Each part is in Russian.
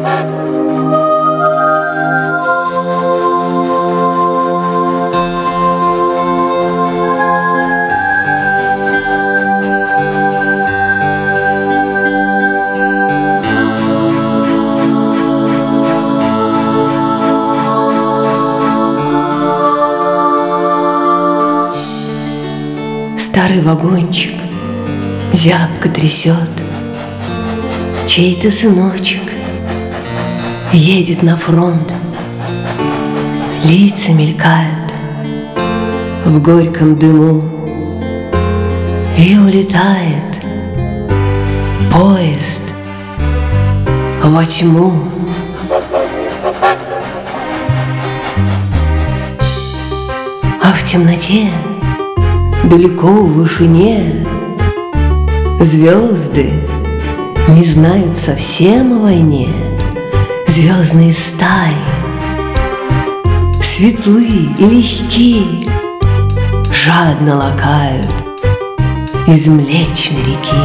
Старый вагончик зябко трясет, чей-то сыночек едет на фронт. Лица мелькают в горьком дыму, и улетает поезд во тьму. А в темноте, далеко в вышине, звезды не знают совсем о войне. Звездные стаи светлы и легки, жадно лакают из Млечной реки.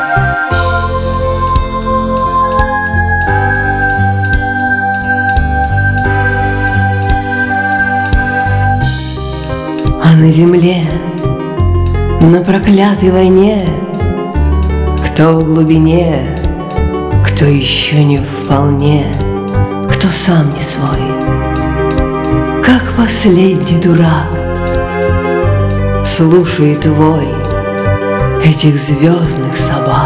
А на земле, на проклятой войне, кто в глубине, кто еще не вполне, кто сам не свой, как последний дурак, слушает вой этих звездных собак.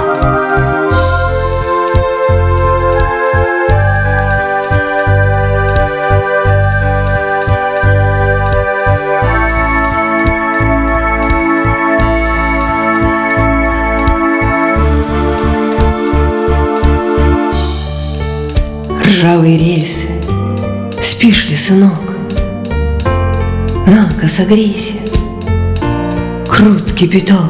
Ржавые рельсы, спишь ли, сынок? На-ка, согрейся, крут кипяток.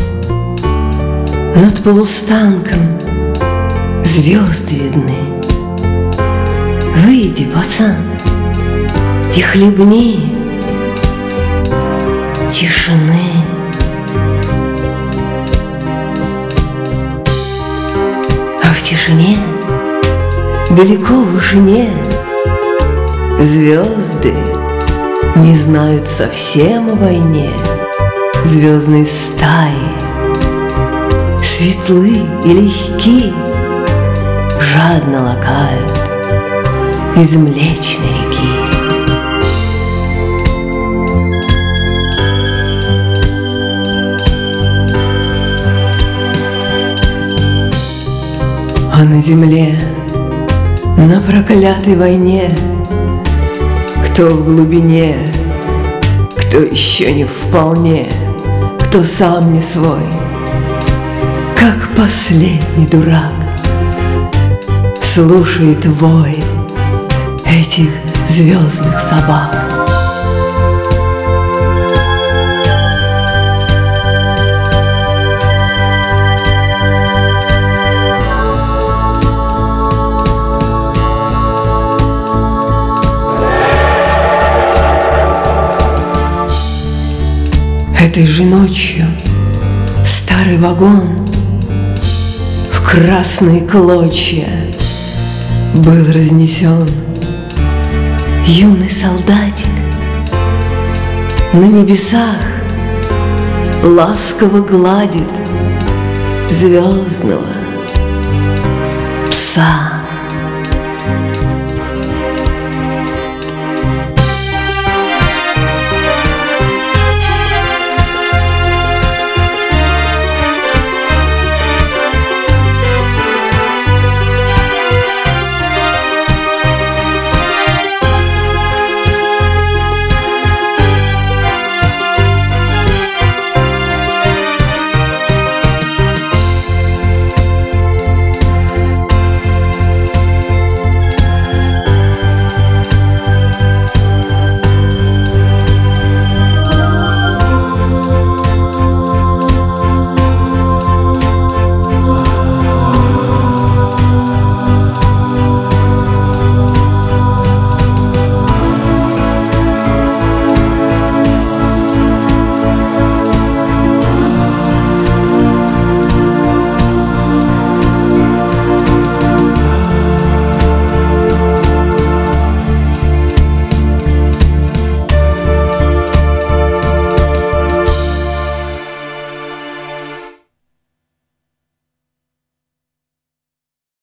Над полустанком звезды видны. Выйди, пацан, и хлебни тишины. А в тишине, далеко в вышине, звезды не знают совсем о войне. Звездные стаи светлы и легки, жадно лакают из Млечной реки. А на земле, на проклятой войне, кто в глубине, кто еще не вполне, кто сам не свой, как последний дурак, слушает вой этих звездных собак. Этой же ночью старый вагон в красные клочья был разнесен. Юный солдатик на небесах ласково гладит звездного пса.